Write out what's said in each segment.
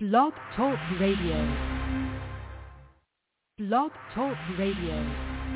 Blog Talk Radio. Blog Talk Radio.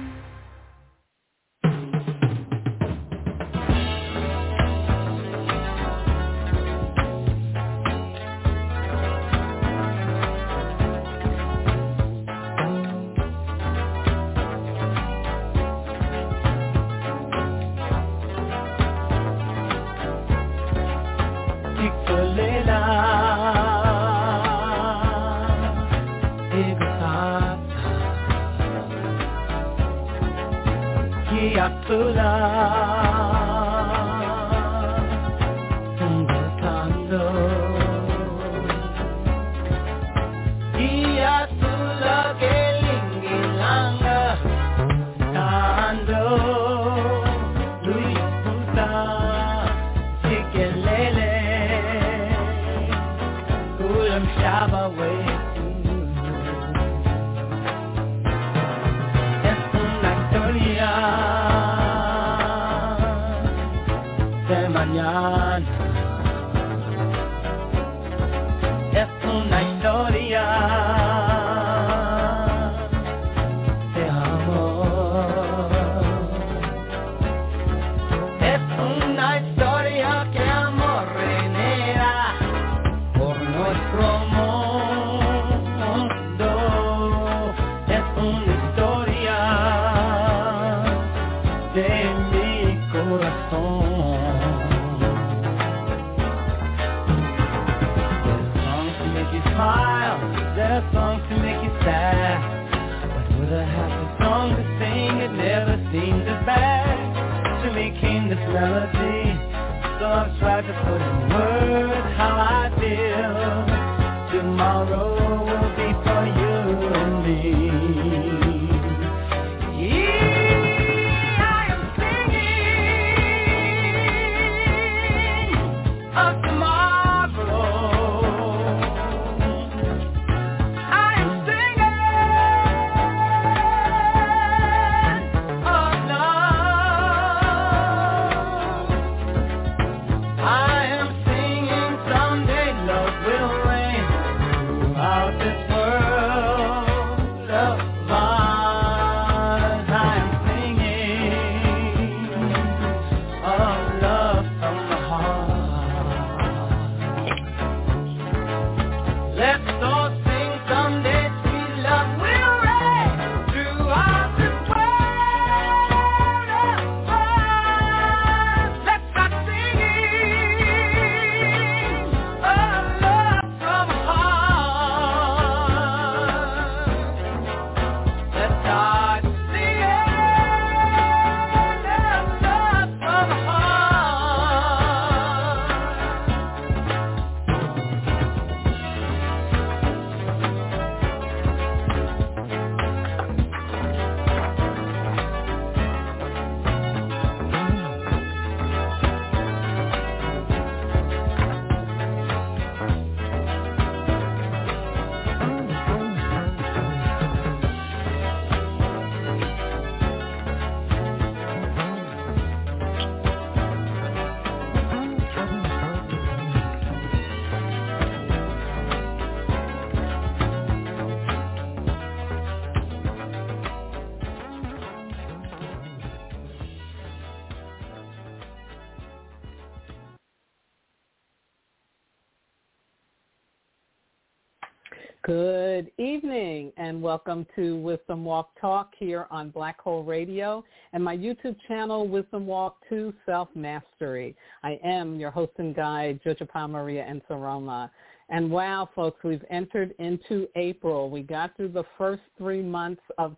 Good evening and welcome to Wisdom Walk Talk here on Black Hole Radio and my YouTube channel, Wisdom Walk 2 Self-Mastery. I am your host and guide, Jojapa Maria Ensaroma. And wow, folks, we've entered into April. We got through the first 3 months of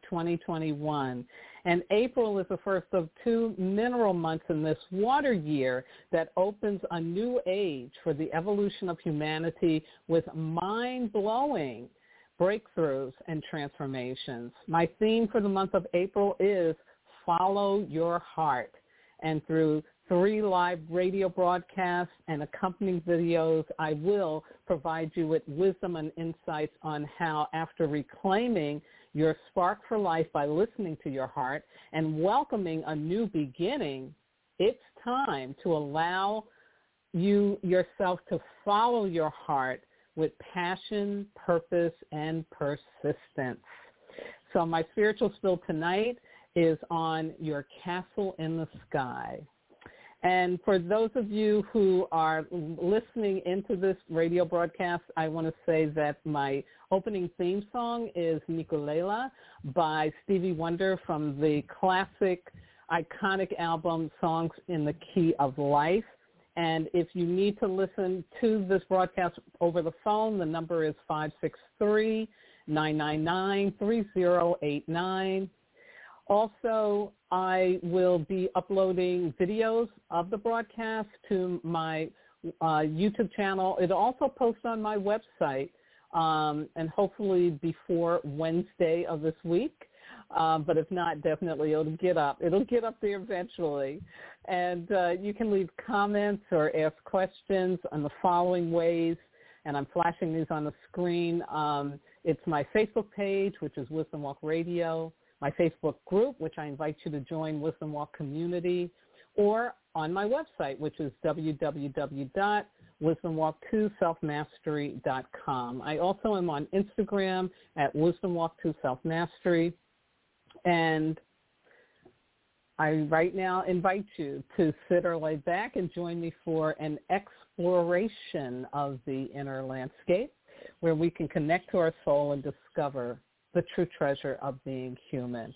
2021. And April is the first of 2 mineral months in this water year that opens a new age for the evolution of humanity with mind-blowing breakthroughs and transformations. My theme for the month of April is Follow Your Heart. And through 3 live radio broadcasts and accompanying videos, I will provide you with wisdom and insights on how, after reclaiming your spark for life by listening to your heart and welcoming a new beginning, it's time to allow you yourself to follow your heart with passion, purpose, and persistence. So my spiritual spill tonight is on Your Castle in the Sky. And for those of you who are listening into this radio broadcast, I want to say that my opening theme song is Nikolela by Stevie Wonder from the classic, iconic album Songs in the Key of Life. And if you need to listen to this broadcast over the phone, the number is 563-999-3089. Also, I will be uploading videos of the broadcast to my YouTube channel. It'll also post on my website, and hopefully before Wednesday of this week. But if not, definitely it'll get up. It'll get up there eventually. And you can leave comments or ask questions on the following ways, and I'm flashing these on the screen. It's my Facebook page, which is Wisdom Walk Radio, my Facebook group, which I invite you to join, Wisdom Walk Community, or on my website, which is www.wisdomwalk2selfmastery.com. I also am on Instagram at wisdomwalk2selfmastery, and I right now invite you to sit or lay back and join me for an exploration of the inner landscape, where we can connect to our soul and discover the true treasure of being human.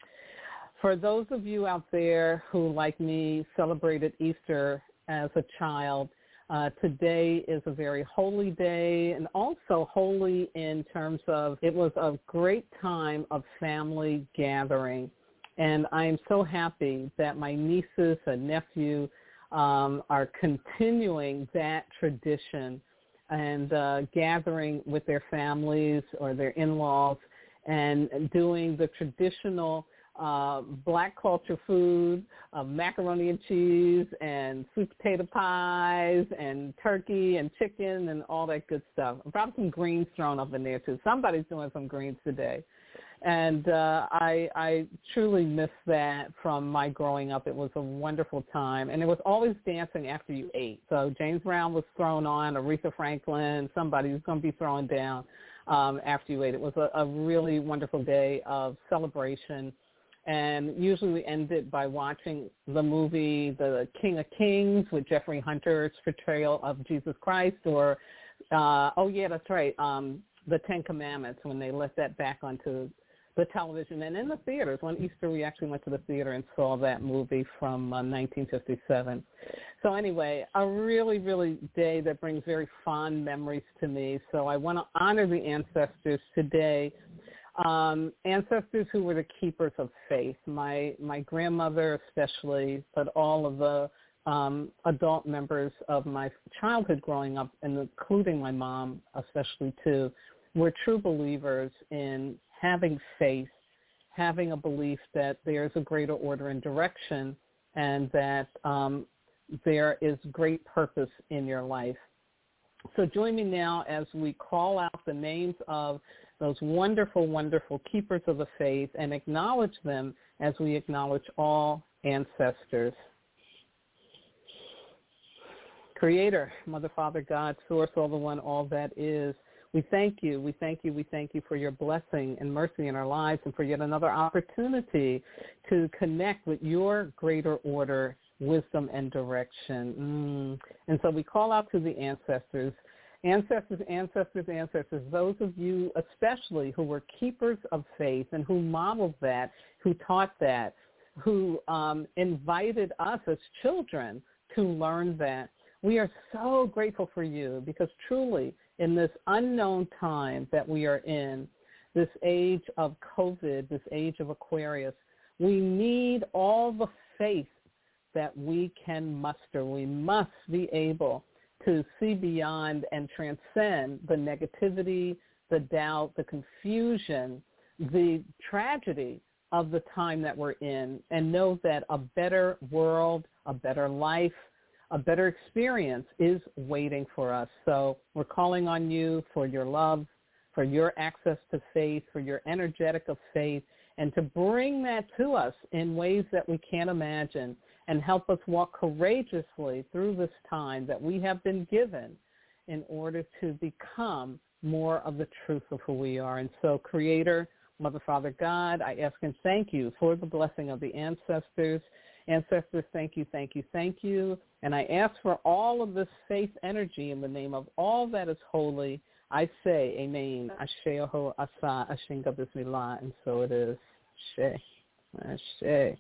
For those of you out there who, like me, celebrated Easter as a child, today is a very holy day, and also holy in terms of it was a great time of family gathering. And I am so happy that my nieces and nephew are continuing that tradition and gathering with their families or their in-laws and doing the traditional Black culture food, macaroni and cheese and sweet potato pies and turkey and chicken and all that good stuff. Probably some greens thrown up in there too. Somebody's doing some greens today. And I truly miss that from my growing up. It was a wonderful time. And it was always dancing after you ate. So James Brown was thrown on, Aretha Franklin, somebody was going to be thrown down after you ate. It was a really wonderful day of celebration. And usually we end it by watching the movie The King of Kings with Jeffrey Hunter's portrayal of Jesus Christ, or, that's right, The Ten Commandments, when they let that back onto the television. And in the theaters, one Easter we actually went to the theater and saw that movie from 1957. So anyway, a really, really day that brings very fond memories to me. So I want to honor the ancestors today, ancestors who were the keepers of faith, my grandmother especially, but all of the adult members of my childhood growing up, and including my mom especially too, were true believers in having faith, having a belief that there's a greater order and direction, and that there is great purpose in your life. So join me now as we call out the names of those wonderful, wonderful keepers of the faith and acknowledge them as we acknowledge all ancestors. Creator, Mother, Father, God, Source, all the one, all that is. We thank you. We thank you. We thank you for your blessing and mercy in our lives, and for yet another opportunity to connect with your greater order, wisdom, and direction. And so we call out to the ancestors. Ancestors, ancestors, ancestors, those of you especially who were keepers of faith and who modeled that, who taught that, who invited us as children to learn that. We are so grateful for you, because truly in this unknown time that we are in, this age of COVID, this age of Aquarius, we need all the faith that we can muster. We must be able to see beyond and transcend the negativity, the doubt, the confusion, the tragedy of the time that we're in, and know that a better world, a better life, a better experience is waiting for us. So we're calling on you for your love, for your access to faith, for your energetic of faith, and to bring that to us in ways that we can't imagine, and help us walk courageously through this time that we have been given in order to become more of the truth of who we are. And so, Creator, Mother, Father, God, I ask and thank you for the blessing of the ancestors. Ancestors, thank you, thank you, thank you. And I ask for all of this faith energy in the name of all that is holy. I say, Amen. Asheho Asa Ashinga Bismillah. And so it is. Ashe. Ashe.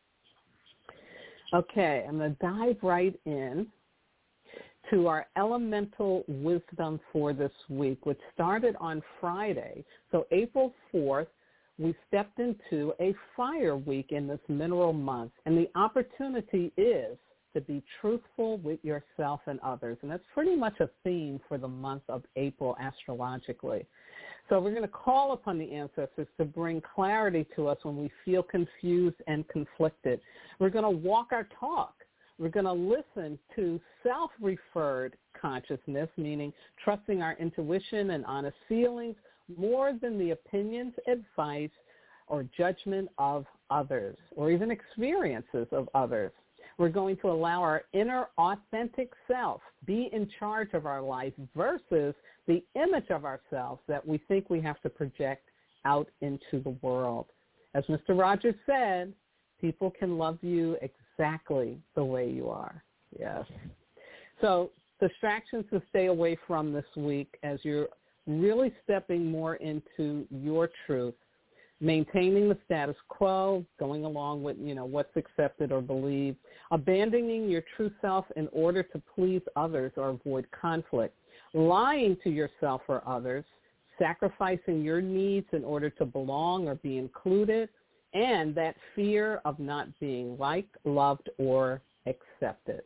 Okay, I'm going to dive right in to our elemental wisdom for this week, which started on Friday. So April 4th, we stepped into a fire week in this mineral month, and the opportunity is to be truthful with yourself and others. And that's pretty much a theme for the month of April astrologically. So we're going to call upon the ancestors to bring clarity to us when we feel confused and conflicted. We're going to walk our talk. We're going to listen to self-referred consciousness, meaning trusting our intuition and honest feelings more than the opinions, advice, or judgment of others, or even experiences of others. We're going to allow our inner authentic self be in charge of our life versus the image of ourselves that we think we have to project out into the world. As Mr. Rogers said, people can love you exactly the way you are. Yes. So distractions to stay away from this week as you're really stepping more into your truth, maintaining the status quo, going along with, what's accepted or believed, abandoning your true self in order to please others or avoid conflict, lying to yourself or others, sacrificing your needs in order to belong or be included, and that fear of not being liked, loved, or accepted.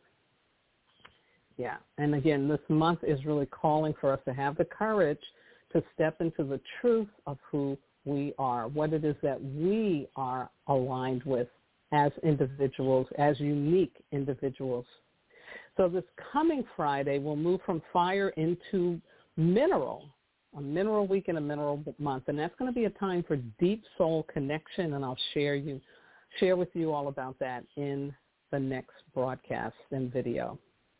Yeah, and again, this month is really calling for us to have the courage to step into the truth of who we are, what it is that we are aligned with as individuals, as unique individuals. So this coming Friday, we'll move from fire into mineral, a mineral week and a mineral month, and that's going to be a time for deep soul connection, and I'll share with you all about that in the next broadcast and video.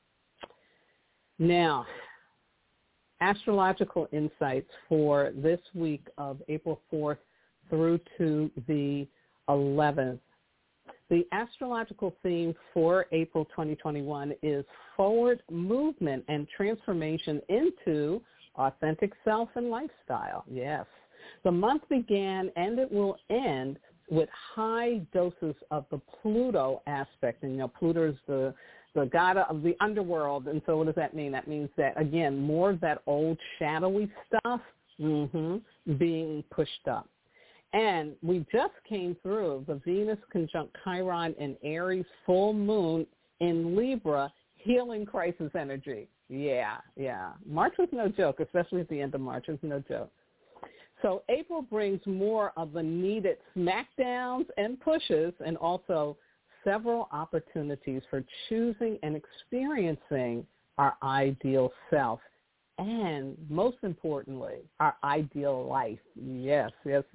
Now, astrological insights for this week of April 4th through to the 11th. The astrological theme for April 2021 is forward movement and transformation into authentic self and lifestyle. Yes. The month began and it will end with high doses of the Pluto aspect. And, Pluto is the god of the underworld. And so what does that mean? That means that, again, more of that old shadowy stuff being pushed up. And we just came through the Venus conjunct Chiron and Aries full moon in Libra, healing crisis energy. Yeah. March was no joke, especially at the end of March. It's no joke. So April brings more of the needed smackdowns and pushes, and also several opportunities for choosing and experiencing our ideal self, and most importantly, our ideal life. Yes.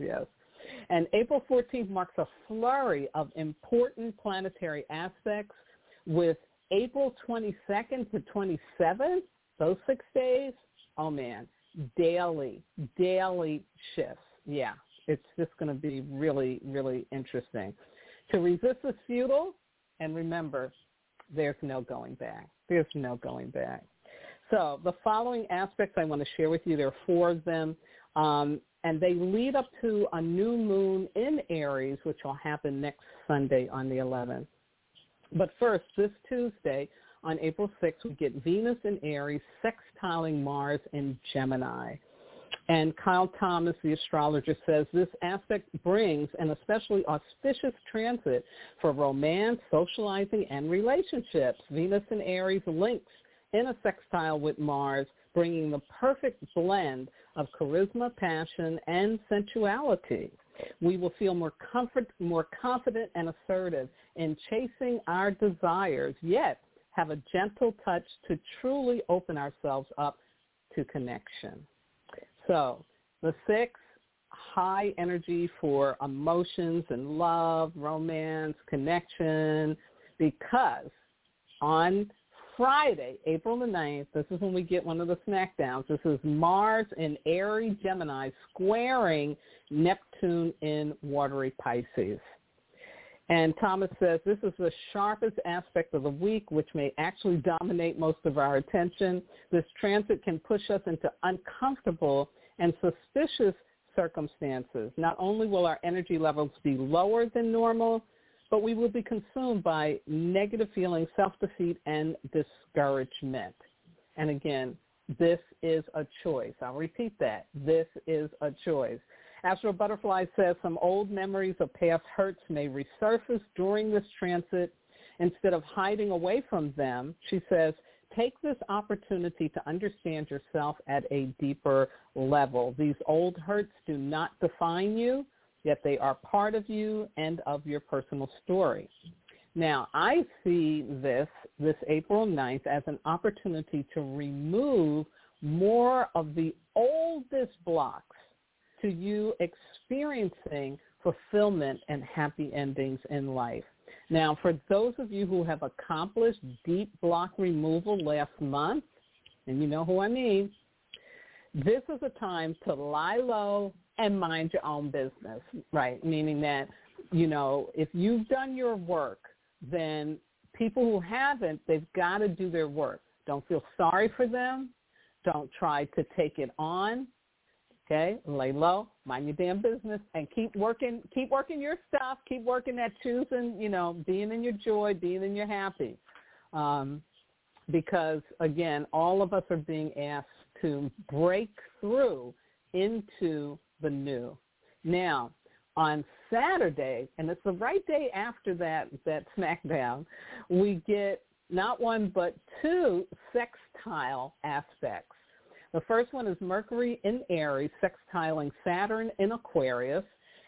And April 14th marks a flurry of important planetary aspects with April 22nd to 27th, those 6 days, oh man, daily shifts. Yeah, it's just going to be really, really interesting. To resist is futile, and remember, there's no going back. There's no going back. So the following aspects I want to share with you, there are 4 of them, and they lead up to a new moon in Aries, which will happen next Sunday on the 11th. But first, this Tuesday, on April 6th, we get Venus in Aries sextiling Mars in Gemini. And Kyle Thomas, the astrologer, says this aspect brings an especially auspicious transit for romance, socializing, and relationships. Venus in Aries links in a sextile with Mars, bringing the perfect blend of charisma, passion, and sensuality. We will feel more confident and assertive in chasing our desires, yet have a gentle touch to truly open ourselves up to connection. So the 6, high energy for emotions and love, romance, connection, because on Friday, April the 9th, this is when we get one of the smackdowns. This is Mars in Aries Gemini squaring Neptune in Watery Pisces. And Thomas says this is the sharpest aspect of the week, which may actually dominate most of our attention. This transit can push us into uncomfortable and suspicious circumstances. Not only will our energy levels be lower than normal, but we will be consumed by negative feelings, self-defeat, and discouragement. And again, this is a choice. I'll repeat that. This is a choice. Astro Butterfly says some old memories of past hurts may resurface during this transit. Instead of hiding away from them, she says, take this opportunity to understand yourself at a deeper level. These old hurts do not define you, yet they are part of you and of your personal story. Now, I see this April 9th as an opportunity to remove more of the oldest blocks to you experiencing fulfillment and happy endings in life. Now, for those of you who have accomplished deep block removal last month, and you know who I mean, this is a time to lie low and mind your own business, right? Meaning that, if you've done your work, then people who haven't, they've got to do their work. Don't feel sorry for them. Don't try to take it on. Okay, lay low, mind your damn business, and keep working your stuff. Keep working that choosing, being in your joy, being in your happy. Because, again, all of us are being asked to break through into the new. Now, on Saturday, and it's the right day after that smackdown, we get not one but two sextile aspects. The first one is Mercury in Aries sextiling Saturn in Aquarius,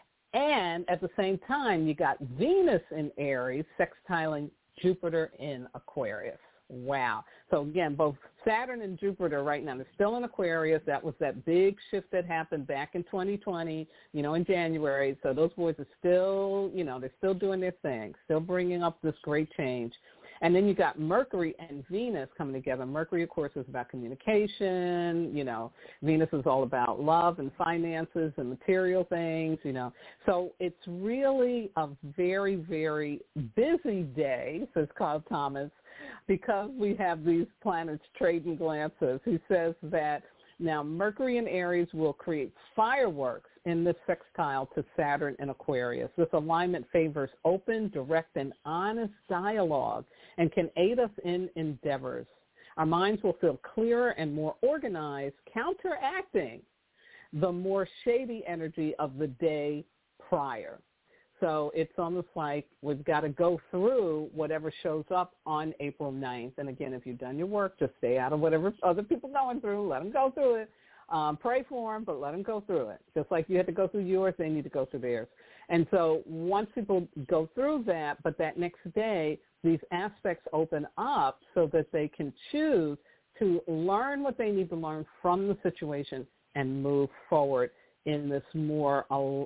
and at the same time, you got Venus in Aries sextiling Jupiter in Aquarius. Wow. So again, both Saturn and Jupiter right now, they're still in Aquarius. That was that big shift that happened back in 2020, in January. So those boys are still, they're still doing their thing, still bringing up this great change. And then you got Mercury and Venus coming together. Mercury, of course, is about communication. Venus is all about love and finances and material things, So it's really a very, very busy day, says Carl Thomas, because we have these planets trading glances. He says that now Mercury in Aries will create fireworks in this sextile to Saturn in Aquarius. This alignment favors open, direct, and honest dialogue and can aid us in endeavors. Our minds will feel clearer and more organized, counteracting the more shady energy of the day prior. So it's almost like we've got to go through whatever shows up on April 9th. And again, if you've done your work, just stay out of whatever other people are going through. Let them go through it. Pray for them, but let them go through it. Just like you had to go through yours, they need to go through theirs. And so once people go through that, but that next day, these aspects open up so that they can choose to learn what they need to learn from the situation and move forward in this more,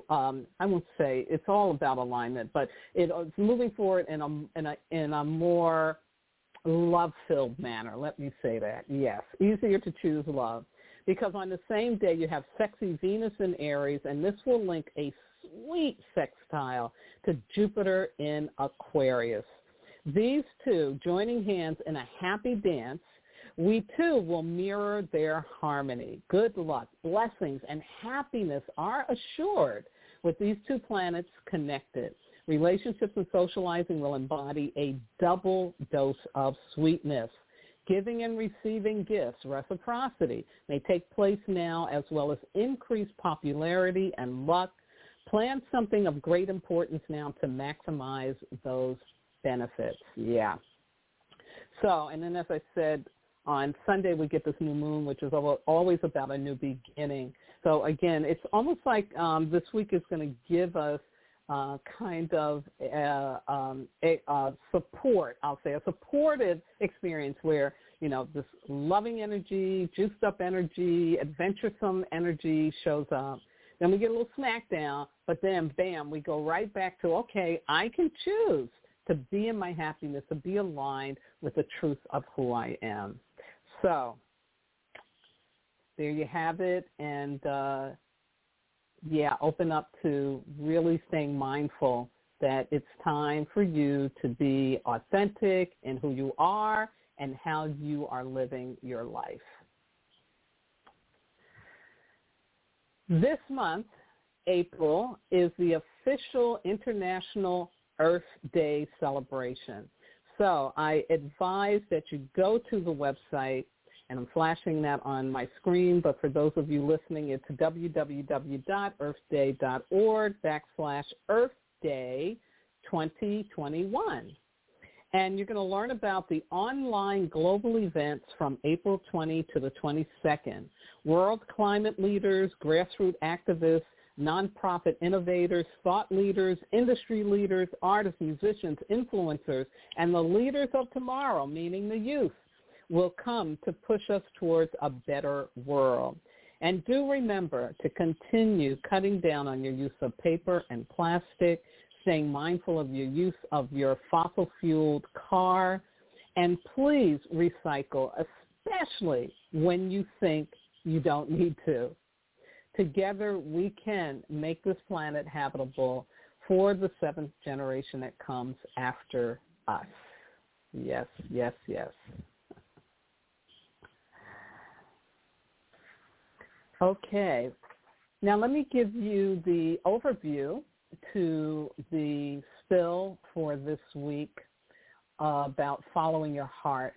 I won't say it's all about alignment, but it's moving forward in a more love-filled manner. Let me say that. Yes, easier to choose love. Because on the same day you have sexy Venus in Aries, and this will link a sweet sextile to Jupiter in Aquarius. These two joining hands in a happy dance, we too will mirror their harmony. Good luck, blessings, and happiness are assured with these two planets connected. Relationships and socializing will embody a double dose of sweetness. Giving and receiving gifts, reciprocity, may take place now, as well as increased popularity and luck. Plan something of great importance now to maximize those benefits. Yeah. So, and then as I said, on Sunday we get this new moon, which is always about a new beginning. So again, it's almost like this week is going to give us kind of a support, I'll say, a supportive experience where, this loving energy, juiced up energy, adventuresome energy shows up. Then we get a little smackdown, but then, bam, we go right back to, okay, I can choose to be in my happiness, to be aligned with the truth of who I am. So there you have it. And, open up to really staying mindful that it's time for you to be authentic in who you are and how you are living your life. This month, April, is the official International Earth Day celebration. So I advise that you go to the website, and I'm flashing that on my screen, but for those of you listening, it's www.earthday.org/Earth Day 2021. And you're going to learn about the online global events from April 20 to the 22nd. World climate leaders, grassroots activists, nonprofit innovators, thought leaders, industry leaders, artists, musicians, influencers, and the leaders of tomorrow, meaning the youth, will come to push us towards a better world. And do remember to continue cutting down on your use of paper and plastic, staying mindful of your use of your fossil-fueled car, and please recycle, especially when you think you don't need to. Together, we can make this planet habitable for the seventh generation that comes after us. Yes, yes, yes. Okay. Now let me give you the overview to the spill for this week about following your heart.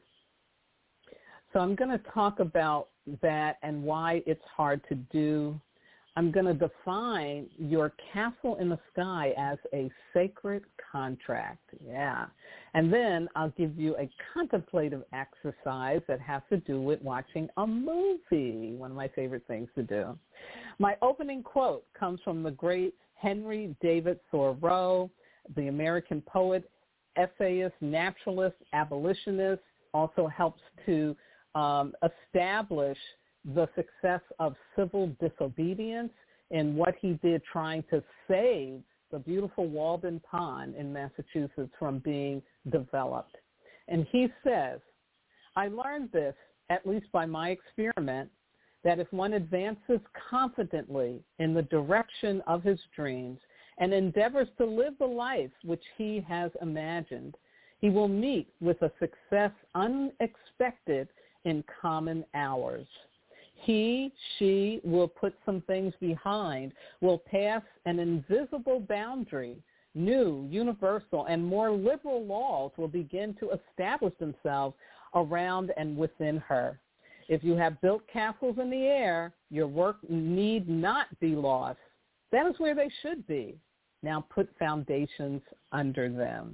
So I'm going to talk about that and why it's hard to do. I'm going to define your castle in the sky as a sacred contract. Yeah. And then I'll give you a contemplative exercise that has to do with watching a movie, one of my favorite things to do. My opening quote comes from the great Henry David Thoreau, the American poet, essayist, naturalist, abolitionist, also helps to establish the success of civil disobedience in what he did trying to save the beautiful Walden Pond in Massachusetts from being developed. And he says, I learned this, at least by my experiment, that if one advances confidently in the direction of his dreams and endeavors to live the life which he has imagined, he will meet with a success unexpected in common hours. He, she will put some things behind, will pass an invisible boundary. New, universal, and more liberal laws will begin to establish themselves around and within her. If you have built castles in the air, your work need not be lost. That is where they should be. Now put foundations under them.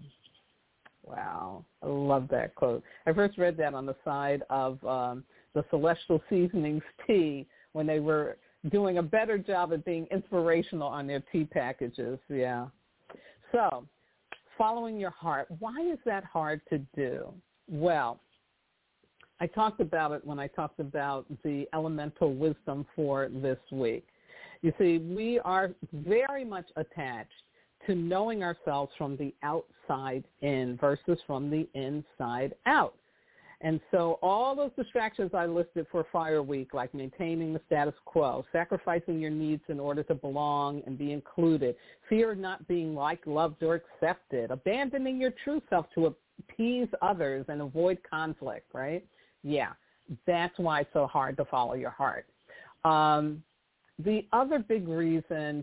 Wow, I love that quote. I first read that on the side of the Celestial Seasonings tea when they were doing a better job at being inspirational on their tea packages. Yeah. So, following your heart, why is that hard to do? Well, I talked about it when I talked about the elemental wisdom for this week. You see, we are very much attached to knowing ourselves from the outside in versus from the inside out. And so all those distractions I listed for Fire Week, like maintaining the status quo, sacrificing your needs in order to belong and be included, fear of not being liked, loved, or accepted, abandoning your true self to appease others and avoid conflict, right? Yeah, that's why it's so hard to follow your heart. The other big reason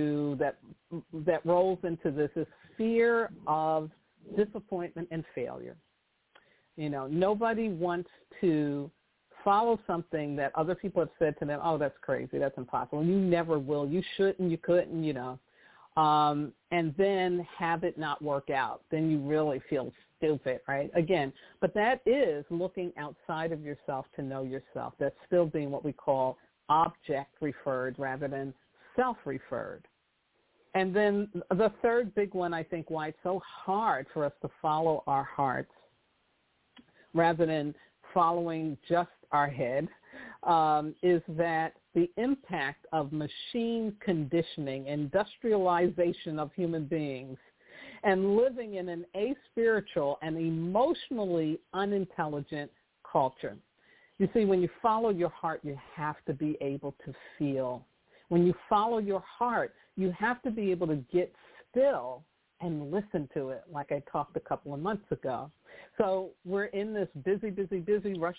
that rolls into this is fear of disappointment and failure. You know, nobody wants to follow something that other people have said to them, oh, that's crazy, that's impossible, you never will, you shouldn't, you couldn't, you know, and then have it not work out. Then you really feel stupid, right? Again, but that is looking outside of yourself to know yourself. That's still being what we call object-referred rather than self-referred. And then the third big one, I think, why it's so hard for us to follow our hearts rather than following just our head, is that the impact of machine conditioning, industrialization of human beings, and living in an aspiritual and emotionally unintelligent culture. You see, when you follow your heart, you have to be able to feel. When you follow your heart, you have to be able to get still and listen to it, like I talked a couple of months ago. So we're in this busy, rush.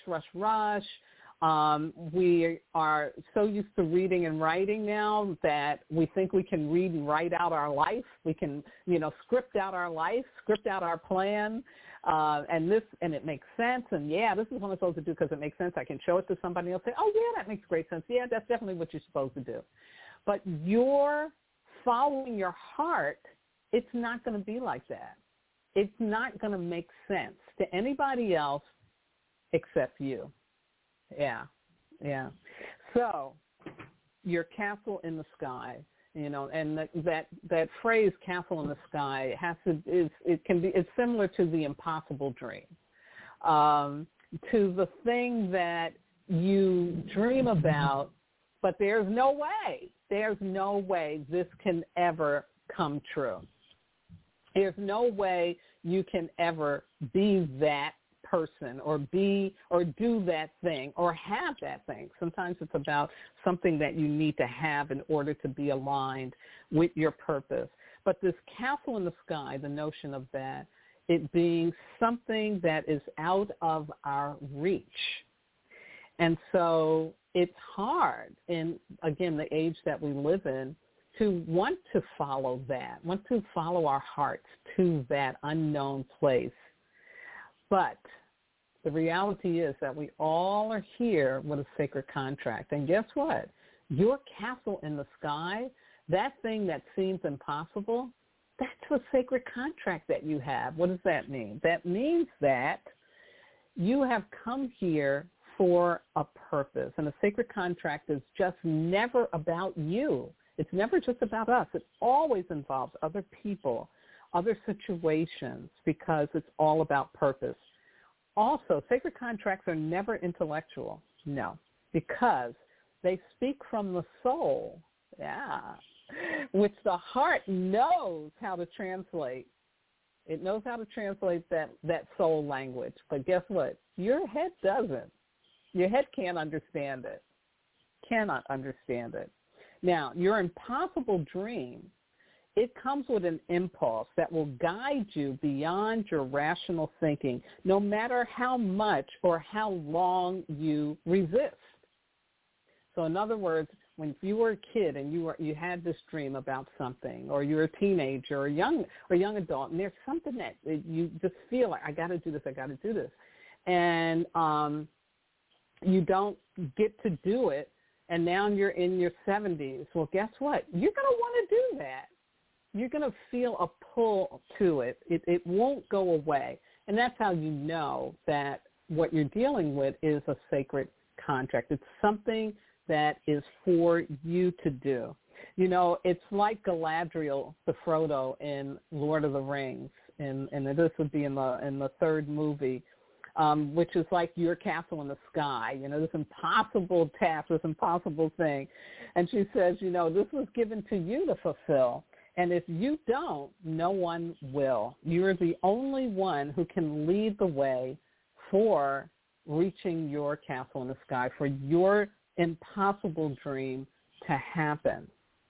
We are so used to reading and writing now that we think we can read and write out our life. We can, script out our life, script out our plan, and it makes sense. And yeah, this is what I'm supposed to do because it makes sense. I can show it to somebody else. Say, oh yeah, that makes great sense. Yeah, that's definitely what you're supposed to do. But you're following your heart. It's not going to be like that. It's not going to make sense to anybody else except you. Yeah. So your castle in the sky, and that phrase "castle in the sky" it's similar to the impossible dream, to the thing that you dream about, but there's no way this can ever come true. There's no way you can ever be that person or do that thing or have that thing. Sometimes it's about something that you need to have in order to be aligned with your purpose. But this castle in the sky, the notion of that, it being something that is out of our reach. And so it's hard in, again, the age that we live in, to want to follow that, want to follow our hearts to that unknown place. But the reality is that we all are here with a sacred contract. And guess what? Your castle in the sky, that thing that seems impossible, that's a sacred contract that you have. What does that mean? That means that you have come here for a purpose. And a sacred contract is just never about you. It's never just about us. It always involves other people, other situations, because it's all about purpose. Also, sacred contracts are never intellectual, no, because they speak from the soul, which the heart knows how to translate. It knows how to translate that soul language. But guess what? Your head doesn't. Your head can't understand it, cannot understand it. Now, your impossible dream, it comes with an impulse that will guide you beyond your rational thinking, no matter how much or how long you resist. So in other words, when you were a kid and you had this dream about something, or you're a teenager or young adult, and there's something that you just feel like, I got to do this, and you don't get to do it, and now you're in your 70s. Well, guess what? You're going to want to do that. You're going to feel a pull to it. It won't go away. And that's how you know that what you're dealing with is a sacred contract. It's something that is for you to do. It's like Galadriel, the Frodo in Lord of the Rings, and this would be in the third movie, which is like your castle in the sky, this impossible task, this impossible thing. And she says, this was given to you to fulfill. And if you don't, no one will. You're the only one who can lead the way for reaching your castle in the sky, for your impossible dream to happen.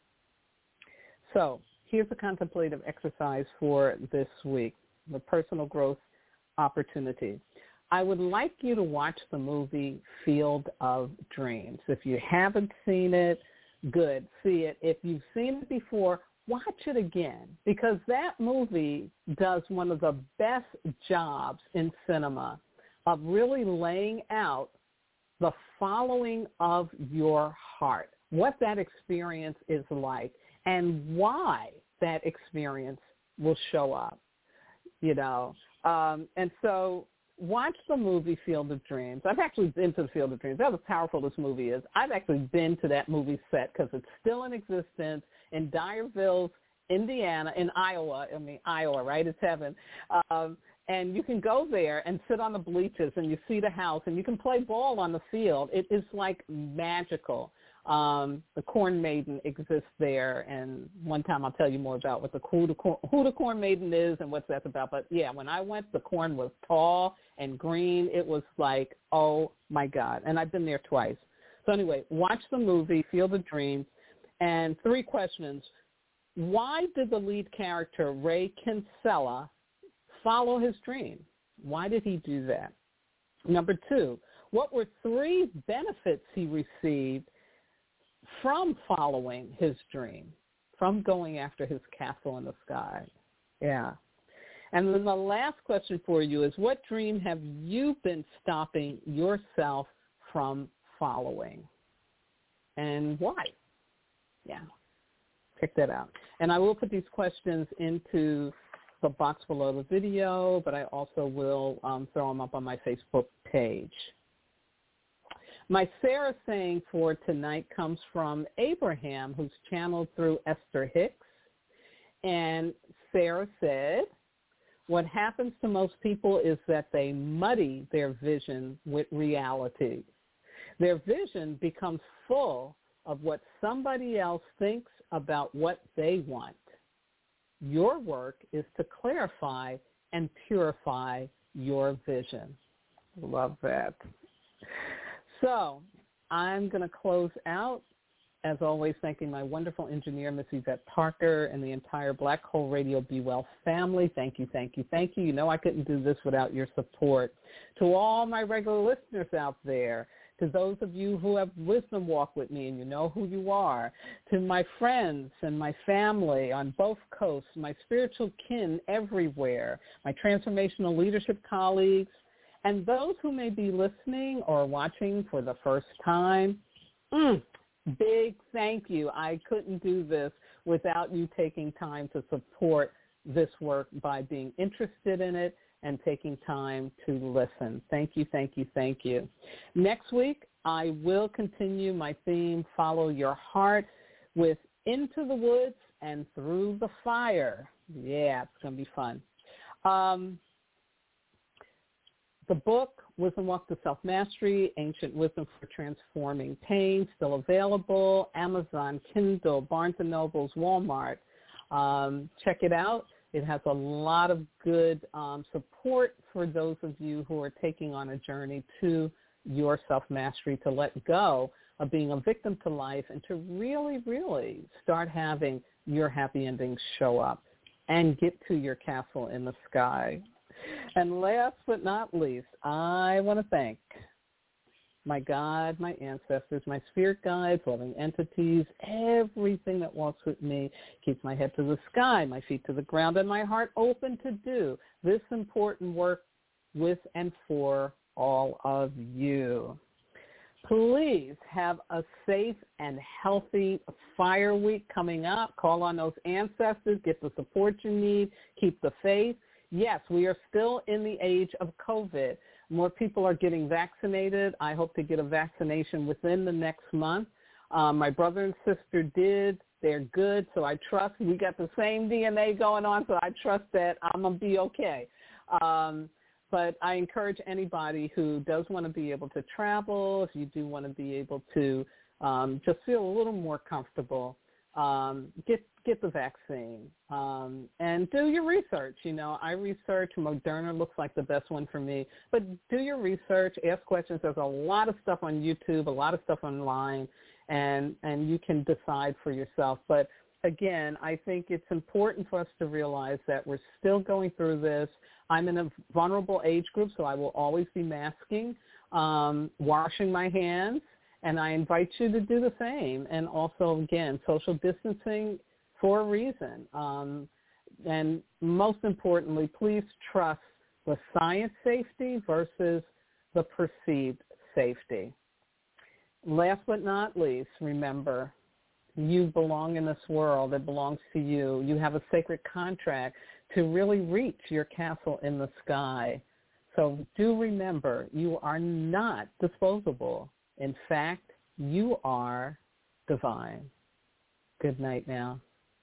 So here's a contemplative exercise for this week, the personal growth opportunity. I would like you to watch the movie Field of Dreams. If you haven't seen it, good, see it. If you've seen it before, watch it again, because that movie does one of the best jobs in cinema of really laying out the following of your heart, what that experience is like, and why that experience will show up, And so watch the movie Field of Dreams. I've actually been to the Field of Dreams. That's how powerful this movie is. I've actually been to that movie set because it's still in existence in Dyerville, Indiana, in Iowa, right? It's heaven. And you can go there and sit on the bleachers and you see the house and you can play ball on the field. It is like magical. The Corn Maiden exists there, and one time I'll tell you more about what who the Corn Maiden is and what that's about. But, yeah, when I went, the corn was tall and green. It was like, oh, my God. And I've been there twice. So, anyway, watch the movie, Field of Dreams, and 3 questions. Why did the lead character, Ray Kinsella, follow his dream? Why did he do that? Number 2, what were 3 benefits he received from following his dream, from going after his castle in the sky? Yeah. And then the last question for you is, what dream have you been stopping yourself from following? And why? Yeah. Check that out. And I will put these questions into the box below the video, but I also will throw them up on my Facebook page. My Sarah saying for tonight comes from Abraham, who's channeled through Esther Hicks. And Sarah said, what happens to most people is that they muddy their vision with reality. Their vision becomes full of what somebody else thinks about what they want. Your work is to clarify and purify your vision. Love that. So I'm going to close out, as always, thanking my wonderful engineer, Miss Yvette Parker, and the entire Black Hole Radio Be Well family. Thank you, thank you, thank you. You know I couldn't do this without your support. To all my regular listeners out there, to those of you who have wisdom walk with me and you know who you are, to my friends and my family on both coasts, my spiritual kin everywhere, my transformational leadership colleagues, and those who may be listening or watching for the first time, big thank you. I couldn't do this without you taking time to support this work by being interested in it and taking time to listen. Thank you, thank you, thank you. Next week, I will continue my theme, Follow Your Heart, with Into the Woods and Through the Fire. Yeah, it's going to be fun. The book, Wisdom Walk to Self-Mastery, Ancient Wisdom for Transforming Pain, still available, Amazon, Kindle, Barnes & Nobles, Walmart. Check it out. It has a lot of good support for those of you who are taking on a journey to your self-mastery, to let go of being a victim to life and to really, really start having your happy endings show up and get to your castle in the sky. And last but not least, I want to thank my God, my ancestors, my spirit guides, loving entities, everything that walks with me, keeps my head to the sky, my feet to the ground, and my heart open to do this important work with and for all of you. Please have a safe and healthy fire week coming up. Call on those ancestors, get the support you need, keep the faith. Yes, we are still in the age of COVID. More people are getting vaccinated. I hope to get a vaccination within the next month. My brother and sister did. They're good, so I trust. We got the same DNA going on, so I trust that I'm going to be okay. But I encourage anybody who does want to be able to travel, if you do want to be able to just feel a little more comfortable, get the vaccine and do your research. You know, I research. Moderna looks like the best one for me. But do your research, ask questions. There's a lot of stuff on YouTube, a lot of stuff online, and you can decide for yourself. But again, I think it's important for us to realize that we're still going through this. I'm in a vulnerable age group, so I will always be masking, washing my hands, and I invite you to do the same. And also, again, social distancing for a reason. And most importantly, please trust the science safety versus the perceived safety. Last but not least, remember, you belong in this world. It belongs to you. You have a sacred contract to really reach your castle in the sky. So do remember, you are not disposable. In fact, you are divine. Good night now.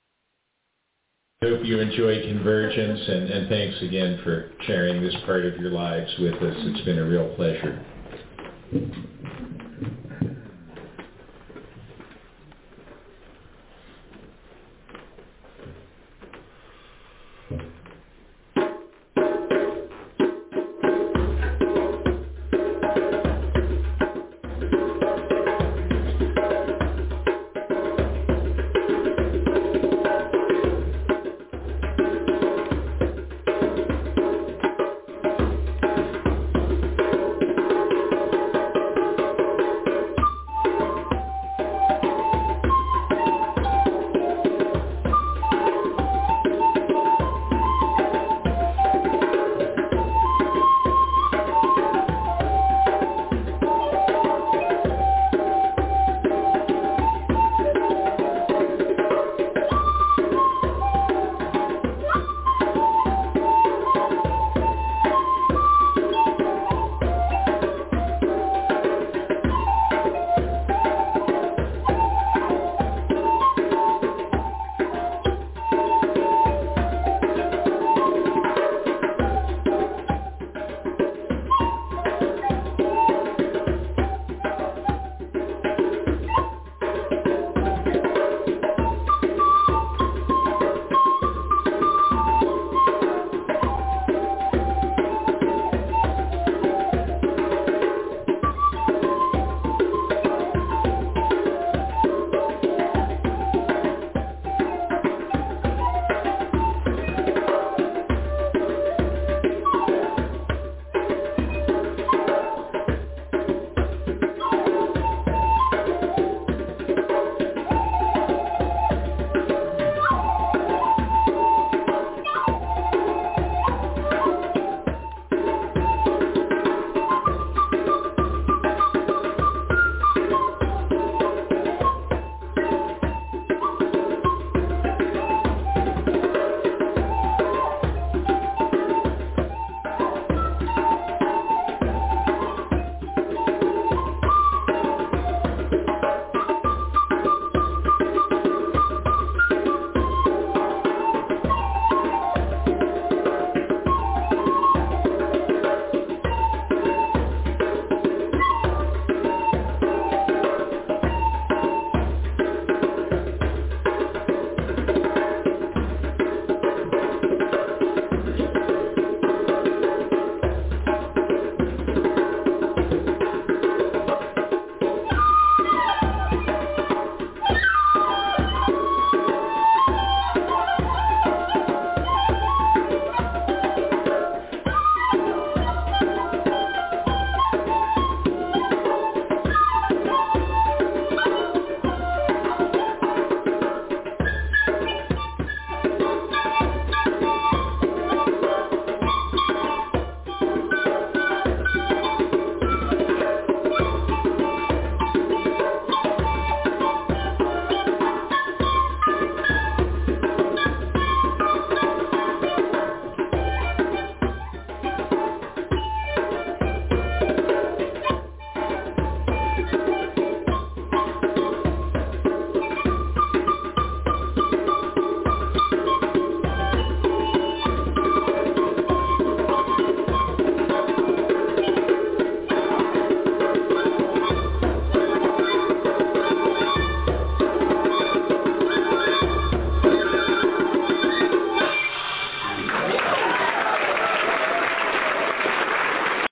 I hope you enjoyed Convergence, and thanks again for sharing this part of your lives with us. It's been a real pleasure.